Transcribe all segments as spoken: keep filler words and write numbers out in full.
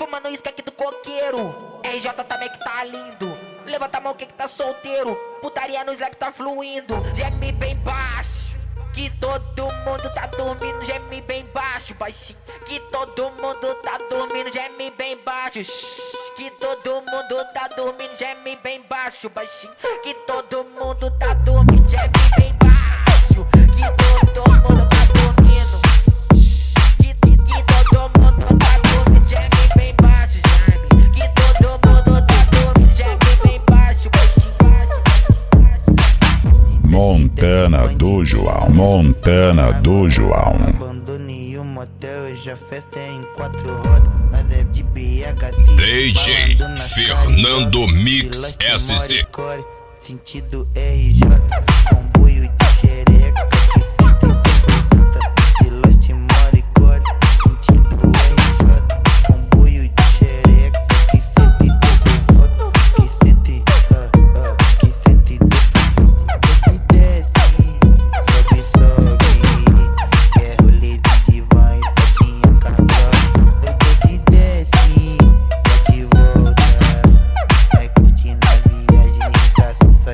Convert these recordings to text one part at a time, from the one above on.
fumando isca aqui do coqueiro. R J também que tá lindo. Levanta a mão que que tá solteiro. Putaria no slap tá fluindo. Geme bem baixo, que todo mundo tá dormindo. Geme bem baixo, baixinho, que todo mundo tá dormindo. Geme bem baixo, que todo mundo tá dormindo. Geme bem baixo, baixinho, que todo mundo tá dormindo. Geme bem baixo, que todo mundo tá dormindo. Que, que, que todo mundo tá dormindo. Geme bem baixo, geme, que todo mundo tá dormindo. Geme bem baixo, baixinho, baixo, baixo. Montana do João, Montana do João. Abandonei o motel, hoje a festa é em quatro rodas. Mas é de B H C. D J Fernando Mix S C. Sentido R J, comboio de xereca, que sente puta, de Lost Moricore. Sentido R J, comboio de xereca, que sente puta, que sente, ah, ah, que sente desce, desce, sobe, sobe, quer rolê de divã e fotinha cabral. Desce, desce, bate e volta, vai curtindo a viagem e tá sensação.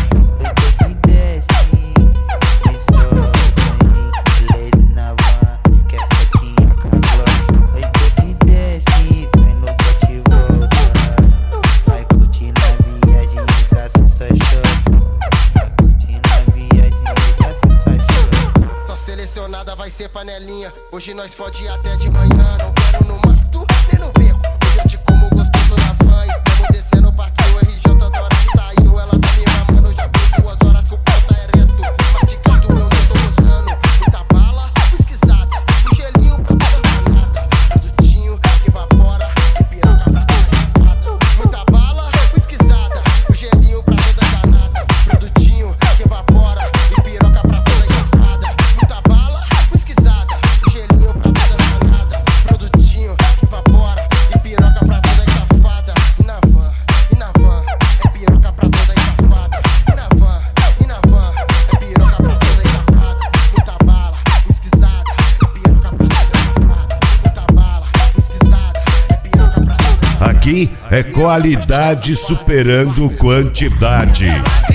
Desce, desce, sobe, lady na van, quer fotinha cabral. Desce, desce, vai no bate e volta, vai curtindo a viagem e tá sensação. Vai curtindo a viagem e tá sensação. Só selecionada vai ser panelinha. Hoje nós fode até de manhã. Não quero no mato nem no beco. Hoje eu te como gostoso na van. Estamos descendo, partiu R J. Da hora que saiu, ela tá me mamando. Já deu duas horas que o pau tá ereto. Maticado eu não tô gostando. Muita bala, pesquisada. O gelinho pra todas danadas. Produtinho que evapora. E piroca pra todas safada. Muita bala, pesquisada. O gelinho pra todas danadas. Produtinho que evapora. E piroca pra todas safada. Muita bala, pesquisada. O gelinho pra todas danadas. Produtinho que evapora. E piroca pra todas safada. E na van, e na van, é piroca pra todas safada. E na van, e na van, é piroca pra todas safada. Muita bala, pesquisada. É piroca pra todas safada. Muita bala, pesquisada. É piroca pra todas. Aqui é qualidade superando quantidade.